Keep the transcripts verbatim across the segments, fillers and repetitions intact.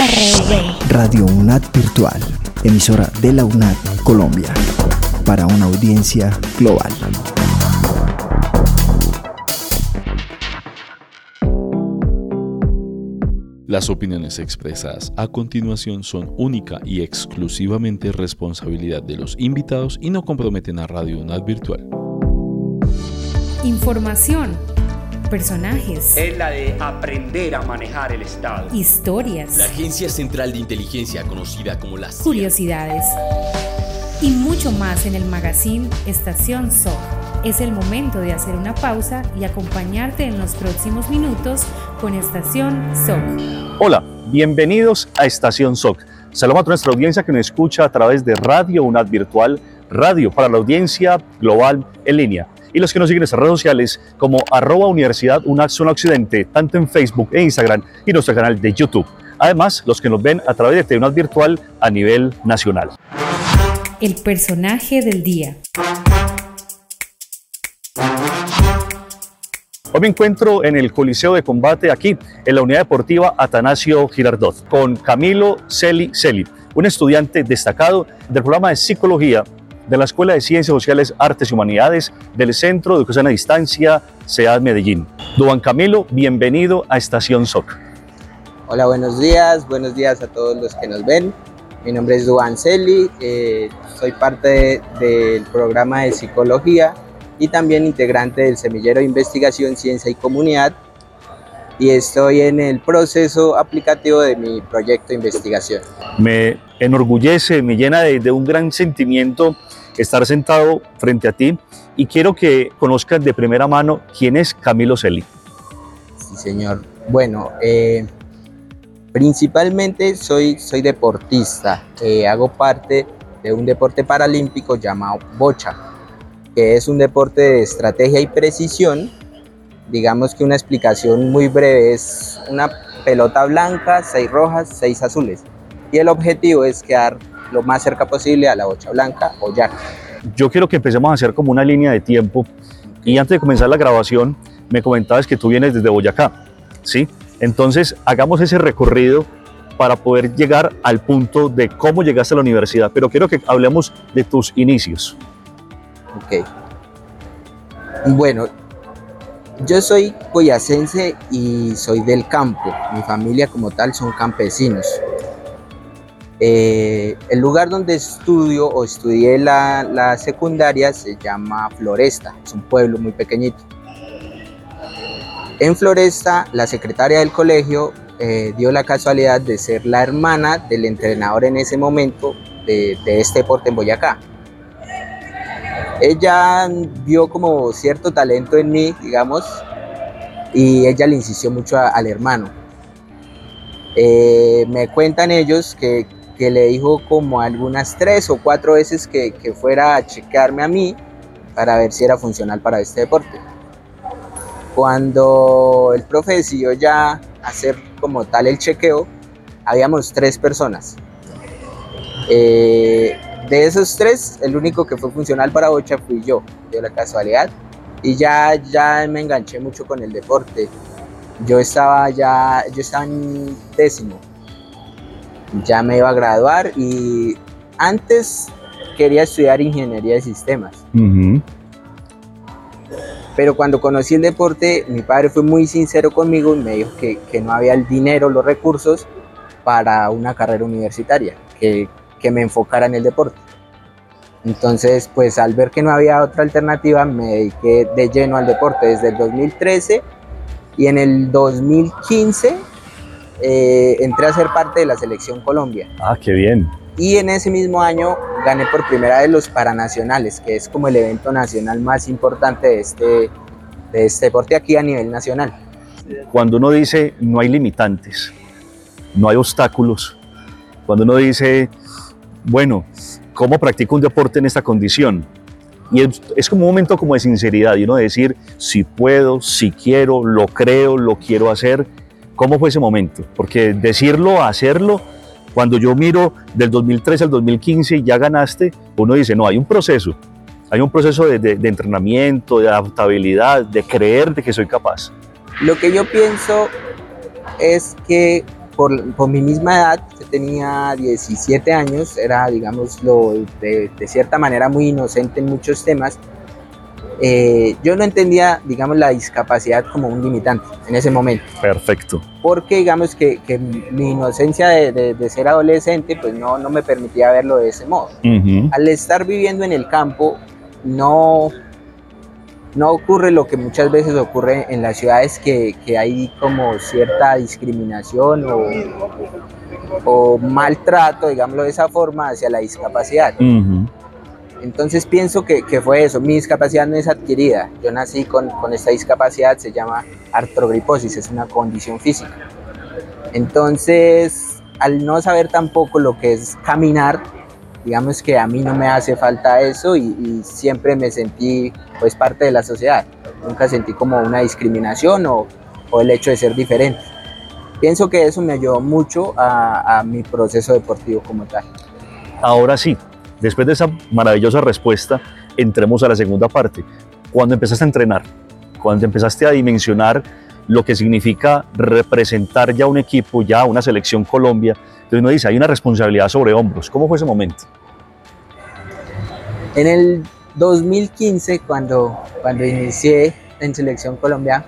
R V. Radio UNAD Virtual, emisora de la UNAD Colombia, para una audiencia global. Las opiniones expresadas a continuación son única y exclusivamente responsabilidad de los invitados y no comprometen a Radio UNAD Virtual. Información, personajes, es la de aprender a manejar el Estado, historias, la Agencia Central de Inteligencia conocida como la C I A, curiosidades y mucho más en el magazine Estación S O C. Es el momento de hacer una pausa y acompañarte en los próximos minutos con Estación S O C. Hola, bienvenidos a Estación S O C. Saludamos a nuestra audiencia que nos escucha a través de Radio UNAD Virtual, radio para la audiencia global en línea. Y los que nos siguen en nuestras redes sociales como arroba Universidad UNAD Zona Occidente, tanto en Facebook e Instagram y nuestro canal de YouTube. Además, los que nos ven a través de T V UNAD Virtual a nivel nacional. El personaje del día. Hoy me encuentro en el Coliseo de Combate, aquí en la Unidad Deportiva Atanasio Girardot, con Camilo Celi Celi, un estudiante destacado del programa de Psicología de la Escuela de Ciencias Sociales, Artes y Humanidades del Centro de Educación a Distancia, C E A D Medellín. Don Camilo, bienvenido a Estación S O C. Hola, buenos días, buenos días a todos los que nos ven. Mi nombre es Duan Celi, eh, soy parte de, del programa de Psicología y también integrante del Semillero de Investigación, Ciencia y Comunidad, y estoy en el proceso aplicativo de mi proyecto de investigación. Me enorgullece, me llena de, de un gran sentimiento estar sentado frente a ti y quiero que conozcas de primera mano quién es Camilo Celi. Sí, señor. Bueno, eh, principalmente soy, soy deportista, eh, hago parte de un deporte paralímpico llamado bocha, que es un deporte de estrategia y precisión. Digamos que una explicación muy breve es una pelota blanca, seis rojas, seis azules. Y el objetivo es quedar lo más cerca posible a la bocha blanca o yaca. Yo quiero que empecemos a hacer como una línea de tiempo. Y antes de comenzar la grabación, me comentabas que tú vienes desde Boyacá, ¿sí? Entonces, hagamos ese recorrido para poder llegar al punto de cómo llegaste a la universidad. Pero quiero que hablemos de tus inicios. Ok. Bueno, yo soy boyacense y soy del campo. Mi familia como tal son campesinos. Eh, el lugar donde estudio o estudié la, la secundaria se llama Floresta. Es un pueblo muy pequeñito. En Floresta, la secretaria del colegio eh, dio la casualidad de ser la hermana del entrenador en ese momento de, de este deporte en Boyacá. Ella vio como cierto talento en mí, digamos, y ella le insistió mucho a, al hermano. Eh, me cuentan ellos que, que le dijo como algunas tres o cuatro veces que, que fuera a chequearme a mí para ver si era funcional para este deporte. Cuando el profe decidió ya hacer como tal el chequeo, habíamos tres personas. Eh, de esos tres, el único que fue funcional para bocha fui yo, de la casualidad, y ya, ya me enganché mucho con el deporte. Yo estaba ya, yo estaba en décimo, ya me iba a graduar y antes quería estudiar ingeniería de sistemas. Uh-huh. Pero cuando conocí el deporte, mi padre fue muy sincero conmigo y me dijo que, que no había el dinero, los recursos para una carrera universitaria, que, que me enfocara en el deporte. Entonces, pues al ver que no había otra alternativa, me dediqué de lleno al deporte desde el dos mil trece y en el dos mil quince eh, entré a ser parte de la Selección Colombia. Ah, qué bien. Y en ese mismo año gané por primera vez los Paranacionales, que es como el evento nacional más importante de este, de este deporte aquí a nivel nacional. Cuando uno dice no hay limitantes, no hay obstáculos, cuando uno dice, bueno, ¿cómo practico un deporte en esta condición? Y es, es como un momento como de sinceridad, y uno decir, si puedo, si quiero, lo creo, lo quiero hacer. ¿Cómo fue ese momento? Porque decirlo, hacerlo, cuando yo miro del dos mil trece al dos mil quince y ya ganaste, uno dice, no, hay un proceso, hay un proceso de, de, de entrenamiento, de adaptabilidad, de creer de que soy capaz. Lo que yo pienso es que por, por mi misma edad, yo tenía diecisiete años, era, digámoslo, de, de cierta manera muy inocente en muchos temas. Eh, yo no entendía, digamos, la discapacidad como un limitante en ese momento. Perfecto. Porque, digamos, que, que mi inocencia de, de, de ser adolescente, pues no, no me permitía verlo de ese modo. Uh-huh. Al estar viviendo en el campo, no, no ocurre lo que muchas veces ocurre en las ciudades, que, que hay como cierta discriminación o, o maltrato, digámoslo de esa forma, hacia la discapacidad. Uh-huh. Entonces pienso que, que fue eso. Mi discapacidad no es adquirida. Yo nací con, con esta discapacidad, se llama artrogriposis, es una condición física. Entonces, al no saber tampoco lo que es caminar, digamos que a mí no me hace falta eso, y, y siempre me sentí pues parte de la sociedad. Nunca sentí como una discriminación o, o el hecho de ser diferente. Pienso que eso me ayudó mucho a, a mi proceso deportivo como tal. Ahora sí, después de esa maravillosa respuesta, entremos a la segunda parte. Cuando empezaste a entrenar, cuando empezaste a dimensionar lo que significa representar ya un equipo, ya una selección Colombia, entonces uno dice, hay una responsabilidad sobre hombros. ¿Cómo fue ese momento? En el dos mil quince, cuando, cuando inicié en Selección Colombia,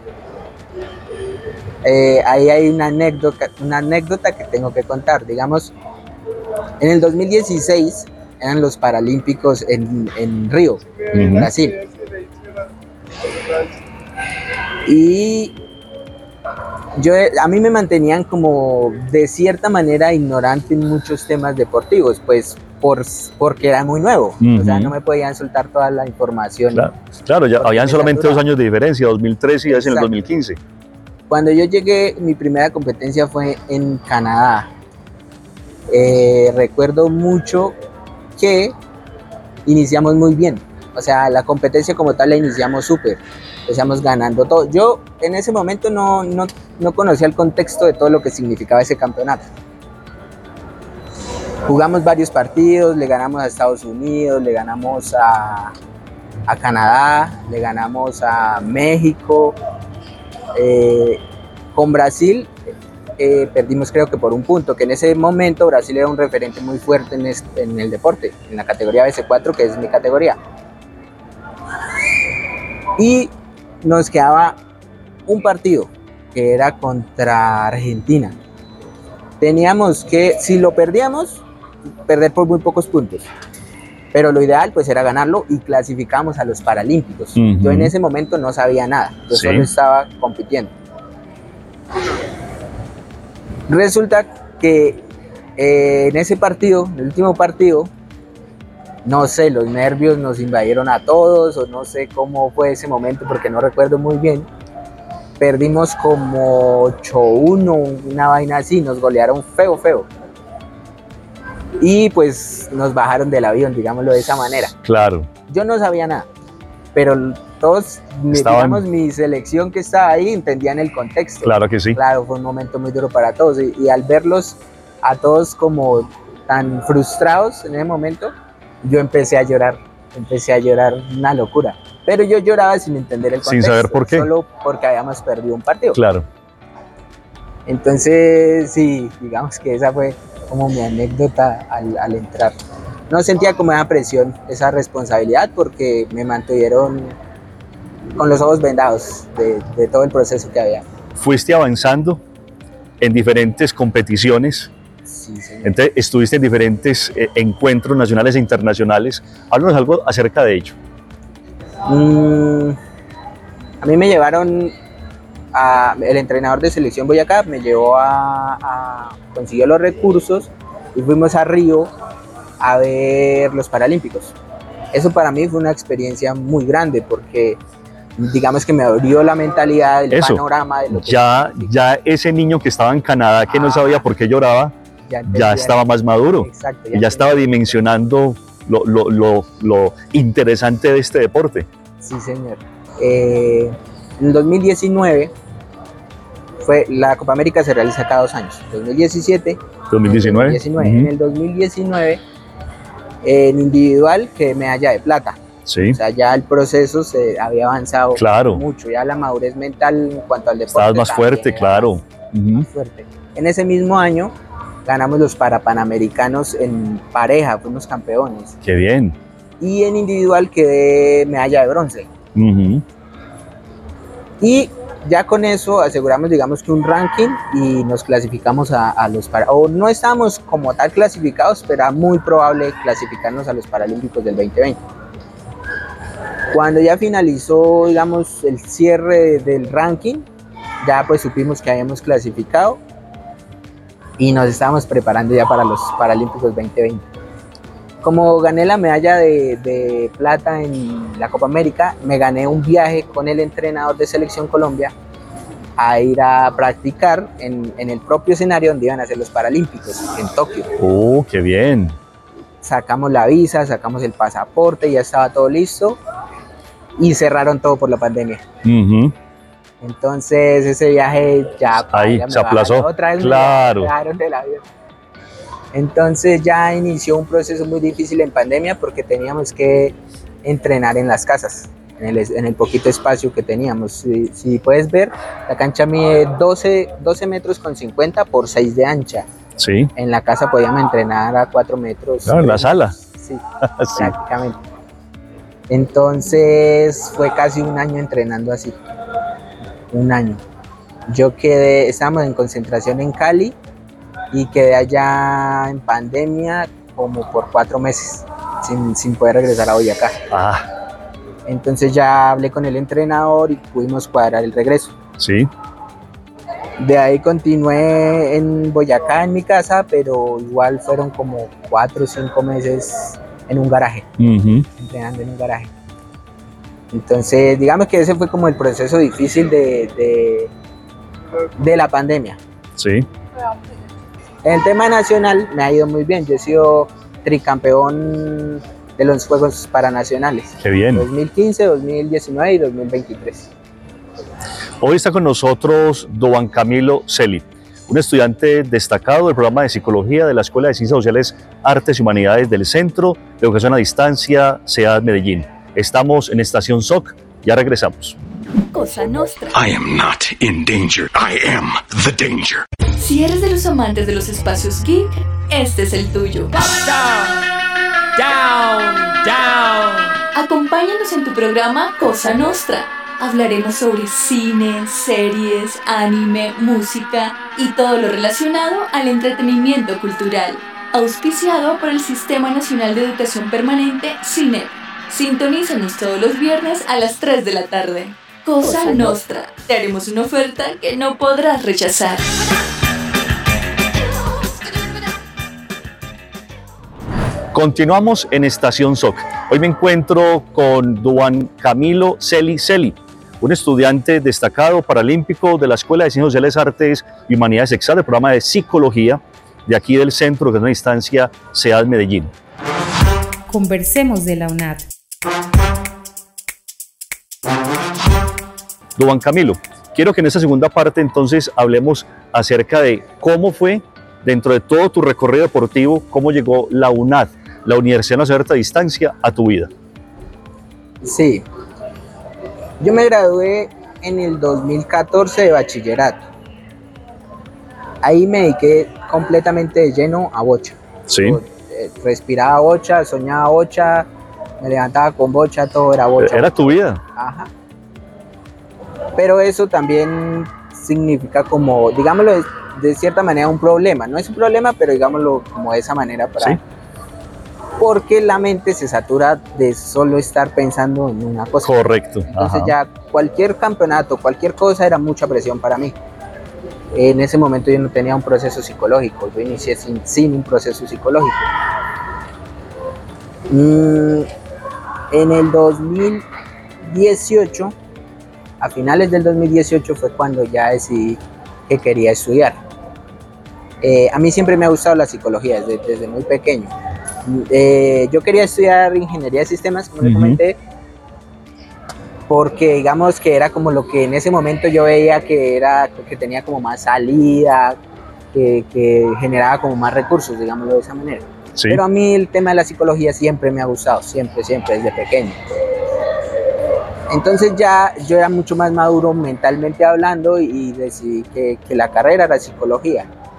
eh, ahí hay una anécdota, una anécdota que tengo que contar. Digamos, en el dos mil dieciséis eran los Paralímpicos en, en Río, en uh-huh. Brasil. Y yo, a mí me mantenían como de cierta manera ignorante en muchos temas deportivos, pues por, porque era muy nuevo. Uh-huh. O sea, no me podían soltar toda la información. Claro, claro, ya habían solamente dos años de diferencia, dos mil trece y es en el dos mil quince. Cuando yo llegué, mi primera competencia fue en Canadá. Eh, recuerdo mucho que iniciamos muy bien. O sea, la competencia como tal la iniciamos súper. Empezamos ganando todo. Yo en ese momento no, no, no conocía el contexto de todo lo que significaba ese campeonato. Jugamos varios partidos, le ganamos a Estados Unidos, le ganamos a, a Canadá, le ganamos a México. Eh, con Brasil eh, perdimos creo que por un punto, que en ese momento Brasil era un referente muy fuerte en, este, en el deporte, en la categoría B C cuatro, que es mi categoría. Y nos quedaba un partido, que era contra Argentina. Teníamos que, si lo perdíamos, perder por muy pocos puntos. Pero lo ideal pues era ganarlo y clasificamos a los Paralímpicos. Uh-huh. Yo en ese momento no sabía nada, yo sí. solo estaba compitiendo. Resulta que eh, en ese partido, el último partido, no sé, los nervios nos invadieron a todos, o no sé cómo fue ese momento porque no recuerdo muy bien. Perdimos como ocho uno, una vaina así, nos golearon feo, feo. Y pues nos bajaron del avión, digámoslo de esa manera. Claro. Yo no sabía nada, pero todos, Estaban... digamos, mi selección que estaba ahí entendían el contexto. Claro que sí. Claro, fue un momento muy duro para todos. Y, y al verlos a todos como tan frustrados en ese momento, yo empecé a llorar, empecé a llorar una locura. Pero yo lloraba sin entender el contexto. Sin saber por qué. Solo porque habíamos perdido un partido. Claro. Entonces, sí, digamos que esa fue como mi anécdota al, al entrar. No sentía como esa presión, esa responsabilidad, porque me mantuvieron con los ojos vendados de, de todo el proceso que había. Fuiste avanzando en diferentes competiciones. Sí, señor. Entonces, estuviste en diferentes eh, encuentros nacionales e internacionales. Háblanos algo acerca de ello. Mm, a mí me llevaron, a, el entrenador de Selección Boyacá me llevó a, a consiguió los recursos y fuimos a Río a ver los Paralímpicos. Eso para mí fue una experiencia muy grande porque digamos que me abrió la mentalidad, el Eso, panorama de lo que ya, ya ese niño que estaba en Canadá que ah, no sabía por qué lloraba, ya, ya estaba más maduro. Exacto, ya, ya estaba dimensionando lo, lo, lo, lo interesante de este deporte. Sí, señor. Eh, en el dos mil diecinueve, fue, la Copa América se realiza cada dos años, dos mil diecisiete, dos mil diecinueve. dos mil diecinueve. Uh-huh. En el dos mil diecinueve, en individual, quedé medalla de plata. Sí. O sea, ya el proceso se había avanzado claro. mucho, ya la madurez mental en cuanto al deporte. Estabas más fuerte, claro. Más, uh-huh. más fuerte. En ese mismo año ganamos los Parapanamericanos en pareja, fuimos campeones. Qué bien. Y en individual quedé medalla de bronce. Uh-huh. Y ya con eso aseguramos, digamos que un ranking y nos clasificamos a, a los para, o no estábamos como tal clasificados, pero era muy probable clasificarnos a los Paralímpicos del veinte veinte. Cuando ya finalizó, digamos, el cierre del ranking, ya pues supimos que habíamos clasificado y nos estábamos preparando ya para los Paralímpicos veinte veinte. Como gané la medalla de, de plata en la Copa América, me gané un viaje con el entrenador de Selección Colombia a ir a practicar en, en el propio escenario donde iban a ser los Paralímpicos, en Tokio. ¡Oh, qué bien! Sacamos la visa, sacamos el pasaporte, ya estaba todo listo y cerraron todo por la pandemia. Uh-huh. Entonces ese viaje ya, Ahí ya se aplazó. Otra vez claro. me bajaron del avión. Entonces ya inició un proceso muy difícil en pandemia porque teníamos que entrenar en las casas, en el, en el poquito espacio que teníamos. Si, si puedes ver, la cancha mide doce, doce metros con cincuenta por seis de ancha. Sí. En la casa podíamos entrenar a cuatro metros. Claro, en la sala. Sí, sí. prácticamente. Entonces fue casi un año entrenando así. Un año. Yo quedé, estábamos en concentración en Cali y quedé allá en pandemia como por cuatro meses sin, sin poder regresar a Boyacá. Ah. Entonces ya hablé con el entrenador y pudimos cuadrar el regreso. Sí. De ahí continué en Boyacá, en mi casa, pero igual fueron como cuatro o cinco meses en un garaje, uh-huh. entrenando en un garaje. Entonces digamos que ese fue como el proceso difícil de, de, de la pandemia. Sí. En el tema nacional me ha ido muy bien. Yo he sido tricampeón de los Juegos Paranacionales. Qué bien. dos mil quince, dos mil diecinueve y dos mil veintitrés. Hoy está con nosotros Duan Camilo Celi, un estudiante destacado del programa de Psicología de la Escuela de Ciencias Sociales, Artes y Humanidades del Centro de Educación a Distancia, C E A D Medellín. Estamos en Estación S O C, ya regresamos. Cosa Nostra. I am not in danger. I am the danger. Si eres de los amantes de los espacios geek, este es el tuyo. Down, down, down. Acompáñanos en tu programa Cosa Nostra. Hablaremos sobre cine, series, anime, música y todo lo relacionado al entretenimiento cultural. Auspiciado por el Sistema Nacional de Educación Permanente, SINEP. Sintonízanos todos los viernes a las tres de la tarde. Cosa, Cosa Nostra. Te haremos una oferta que no podrás rechazar. Continuamos en Estación S O C. Hoy me encuentro con Duan Camilo Celi Celi, un estudiante destacado paralímpico de la Escuela de Ciencias Sociales, Artes y Humanidades E X A D, del programa de Psicología de aquí del Centro de Educación a Distancia, C E A D Medellín. Conversemos de la UNAD. Duan Camilo, quiero que en esta segunda parte entonces hablemos acerca de cómo fue, dentro de todo tu recorrido deportivo, cómo llegó la UNAD, la Universidad Nacional de a Distancia, a tu vida. Sí, yo me gradué en el dos mil catorce de bachillerato. Ahí me dediqué completamente de lleno a bocha. Sí. Respiraba bocha, soñaba bocha, me levantaba con bocha, todo era bocha. Era tu vida. Ajá. Pero eso también significa como, digámoslo de, de cierta manera, un problema. No es un problema, pero digámoslo como de esa manera para... Sí. Porque la mente se satura de solo estar pensando en una cosa. Correcto. Entonces Ajá. ya cualquier campeonato, cualquier cosa era mucha presión para mí. En ese momento yo no tenía un proceso psicológico, yo inicié sin, sin un proceso psicológico. Mm, en el dos mil dieciocho, a finales del dos mil dieciocho fue cuando ya decidí que quería estudiar. Eh, a mí siempre me ha gustado la psicología desde, desde muy pequeño. Eh, yo quería estudiar ingeniería de sistemas, como uh-huh. le comenté, porque digamos que era como lo que en ese momento yo veía que era que tenía como más salida, que, que generaba como más recursos, digámoslo de esa manera. Sí. Pero a mí el tema de la psicología siempre me ha gustado, siempre, siempre, desde pequeño. Entonces ya yo era mucho más maduro mentalmente hablando y decidí que, que la carrera era psicología.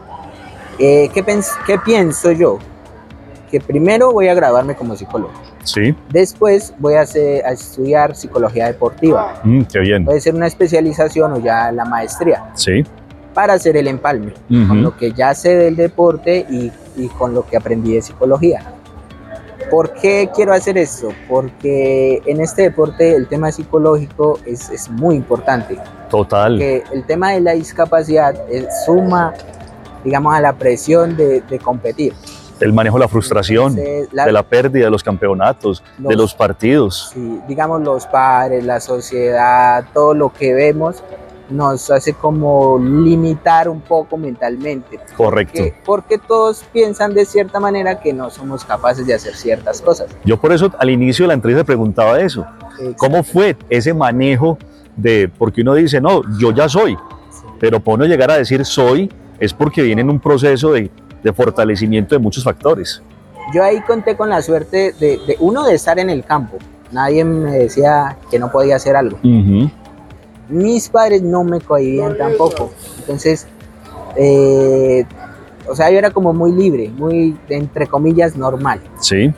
Eh, ¿qué, pens ¿Qué pienso yo? Que primero voy a graduarme como psicólogo. Sí. Después voy a, hacer, a estudiar psicología deportiva. Mm, qué bien. Puede ser una especialización o ya la maestría. Sí. Para hacer el empalme, uh-huh. con lo que ya sé del deporte y, y con lo que aprendí de psicología. ¿Por qué quiero hacer esto? Porque en este deporte el tema psicológico es, es muy importante. Total. Porque el tema de la discapacidad es, suma, digamos, a la presión de, de competir. El manejo de la frustración, Entonces, la, de la pérdida de los campeonatos, los, de los partidos. Sí, digamos, los padres, la sociedad, todo lo que vemos nos hace como limitar un poco mentalmente. Correcto. Porque, porque todos piensan de cierta manera que no somos capaces de hacer ciertas cosas. Yo por eso al inicio de la entrevista preguntaba eso. ¿Cómo fue ese manejo de, porque uno dice, no, yo ya soy, sí. pero para uno llegar a decir soy, es porque viene en un proceso de, de fortalecimiento de muchos factores. Yo ahí conté con la suerte de, de uno, de estar en el campo. Nadie me decía que no podía hacer algo. Uh-huh. Mis padres no me cohibían tampoco, entonces, eh, o sea, yo era como muy libre, muy, entre comillas, normal. Sí.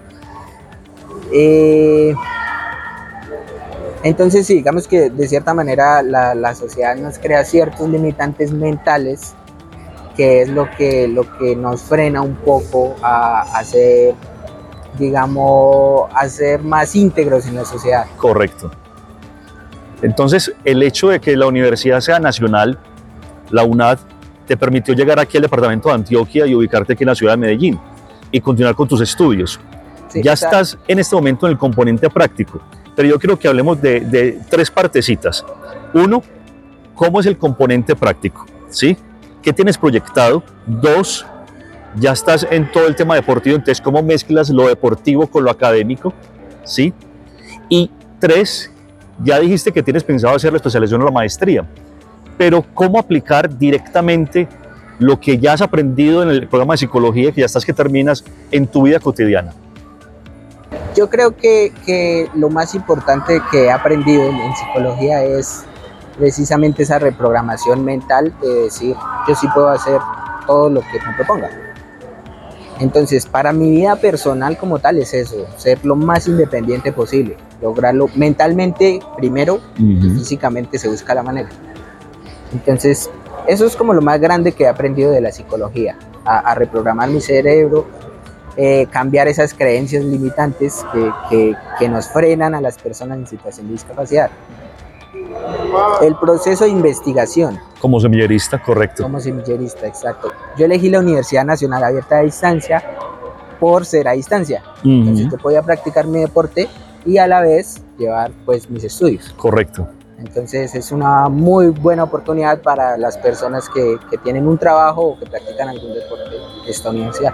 Eh, entonces, sí, digamos que de cierta manera la, la sociedad nos crea ciertos limitantes mentales, que es lo que, lo que nos frena un poco a, a ser, digamos, a ser más íntegros en la sociedad. Correcto. Entonces, el hecho de que la universidad sea nacional, la UNAD, te permitió llegar aquí al departamento de Antioquia y ubicarte aquí en la ciudad de Medellín y continuar con tus estudios. Sí, ya está. Estás en este momento en el componente práctico, pero yo quiero que hablemos de, de tres partecitas. Uno, ¿cómo es el componente práctico? ¿Sí? ¿Qué tienes proyectado? Dos, ya estás en todo el tema deportivo, entonces, ¿cómo mezclas lo deportivo con lo académico? ¿Sí? Y tres, ya dijiste que tienes pensado hacer la especialización o la maestría, pero ¿cómo aplicar directamente lo que ya has aprendido en el programa de psicología, que ya estás que terminas, en tu vida cotidiana? Yo creo que, que lo más importante que he aprendido en, en psicología es precisamente esa reprogramación mental de decir, yo sí puedo hacer todo lo que me proponga. Entonces, para mi vida personal como tal es eso, ser lo más independiente posible, lograrlo mentalmente primero, uh-huh. y físicamente se busca la manera. Entonces, eso es como lo más grande que he aprendido de la psicología, a, a reprogramar mi cerebro, eh, cambiar esas creencias limitantes que, que, que nos frenan a las personas en situación de discapacidad. El proceso de investigación. Como semillerista, correcto. Como semillerista, exacto. Yo elegí la Universidad Nacional Abierta a Distancia por ser a distancia. Uh-huh. Entonces yo podía practicar mi deporte y a la vez llevar pues mis estudios. Correcto. Entonces es una muy buena oportunidad para las personas que, que tienen un trabajo o que practican algún deporte de esta universidad.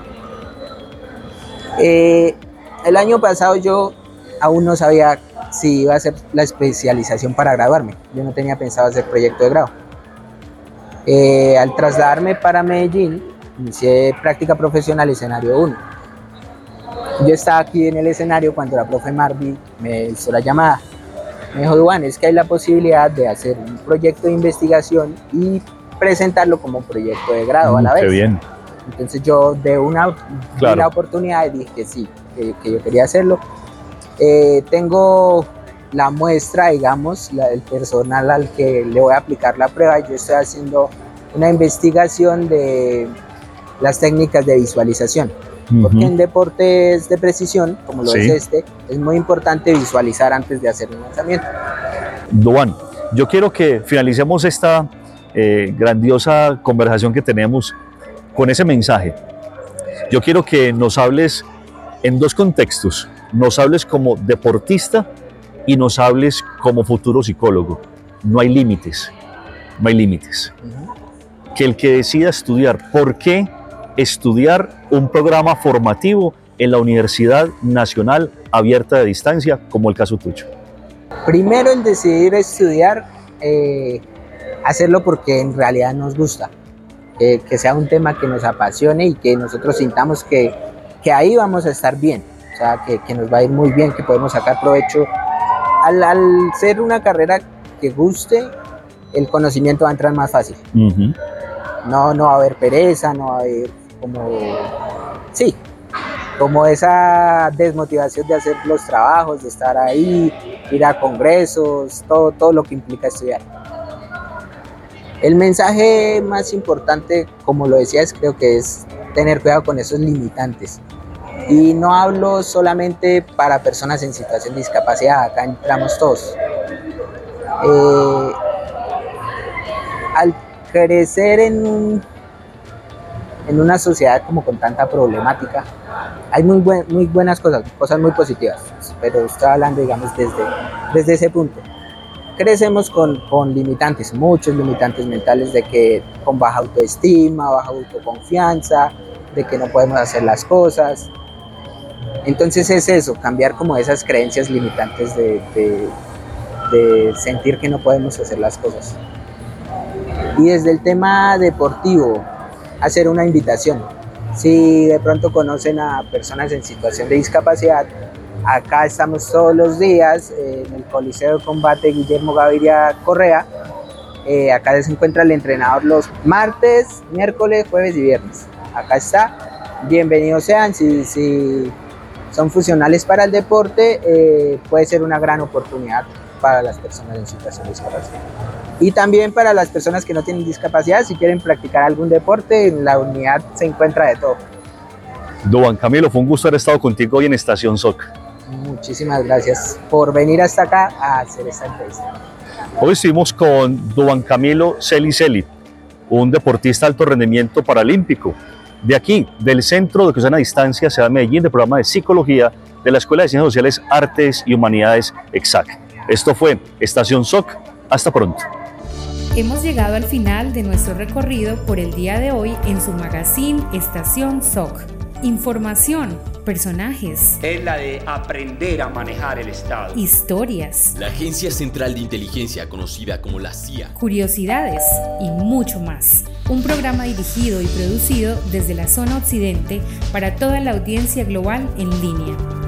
Eh, el año pasado yo aún no sabía si iba a hacer la especialización para graduarme. Yo no tenía pensado hacer proyecto de grado. Eh, al trasladarme para Medellín, inicié práctica profesional escenario uno. Yo estaba aquí en el escenario cuando la profe Marvi me hizo la llamada. Me dijo, Duan, es que hay la posibilidad de hacer un proyecto de investigación y presentarlo como proyecto de grado mm, a la vez. Qué bien. Entonces yo de una, claro. de una oportunidad dije que sí, que, que yo quería hacerlo. Eh, tengo la muestra, digamos, la, el personal al que le voy a aplicar la prueba. Yo estoy haciendo una investigación de las técnicas de visualización. Uh-huh. Porque en deportes de precisión, como lo sí. es este, es muy importante visualizar antes de hacer un lanzamiento. Duan, yo quiero que finalicemos esta eh, grandiosa conversación que tenemos con ese mensaje. Yo quiero que nos hables en dos contextos. Nos hables como deportista y nos hables como futuro psicólogo. No hay límites, no hay límites. Uh-huh. Que el que decida estudiar, ¿por qué estudiar un programa formativo en la Universidad Nacional Abierta de Distancia, como el caso tuyo? Primero, el decidir estudiar, eh, hacerlo porque en realidad nos gusta, eh, que sea un tema que nos apasione y que nosotros sintamos que, que ahí vamos a estar bien, o sea, que, que nos va a ir muy bien, que podemos sacar provecho. Al, al ser una carrera que guste, el conocimiento va a entrar más fácil. Uh-huh. No, no va a haber pereza, no va a haber como, sí, como esa desmotivación de hacer los trabajos, de estar ahí, ir a congresos, todo, todo lo que implica estudiar. El mensaje más importante, como lo decías, creo que es tener cuidado con esos limitantes. Y no hablo solamente para personas en situación de discapacidad, acá entramos todos. Eh, al crecer en, un, en una sociedad como con tanta problemática, hay muy, buen, muy buenas cosas, cosas muy positivas, pero estoy hablando, digamos, desde, desde ese punto. Crecemos con, con limitantes, muchos limitantes mentales, de que con baja autoestima, baja autoconfianza, de que no podemos hacer las cosas. Entonces es eso, cambiar como esas creencias limitantes de, de, de sentir que no podemos hacer las cosas. Y desde el tema deportivo, hacer una invitación. Si de pronto conocen a personas en situación de discapacidad, acá estamos todos los días en el Coliseo de Combate Guillermo Gaviria Correa. Eh, acá se encuentra el entrenador los martes, miércoles, jueves y viernes. Acá está. Bienvenidos sean. Si, si son funcionales para el deporte, eh, puede ser una gran oportunidad para las personas en situación de discapacidad. Y también para las personas que no tienen discapacidad, si quieren practicar algún deporte, en la unidad se encuentra de todo. Duván Camilo, fue un gusto haber estado contigo hoy en Estación S O C. Muchísimas gracias por venir hasta acá a hacer esta entrevista. Hoy estuvimos con Duván Camilo Celi Celi, un deportista de alto rendimiento paralímpico, de aquí, del Centro de Educación a Distancia Ciudad de Medellín, del programa de Psicología de la Escuela de Ciencias Sociales, Artes y Humanidades EXAC. Esto fue Estación S O C. Hasta pronto. Hemos llegado al final de nuestro recorrido por el día de hoy en su magazine Estación S O C. Información, personajes. Es la de aprender a manejar el Estado. Historias. La Agencia Central de Inteligencia, conocida como la C I A. Curiosidades y mucho más. Un programa dirigido y producido desde la zona occidente para toda la audiencia global en línea.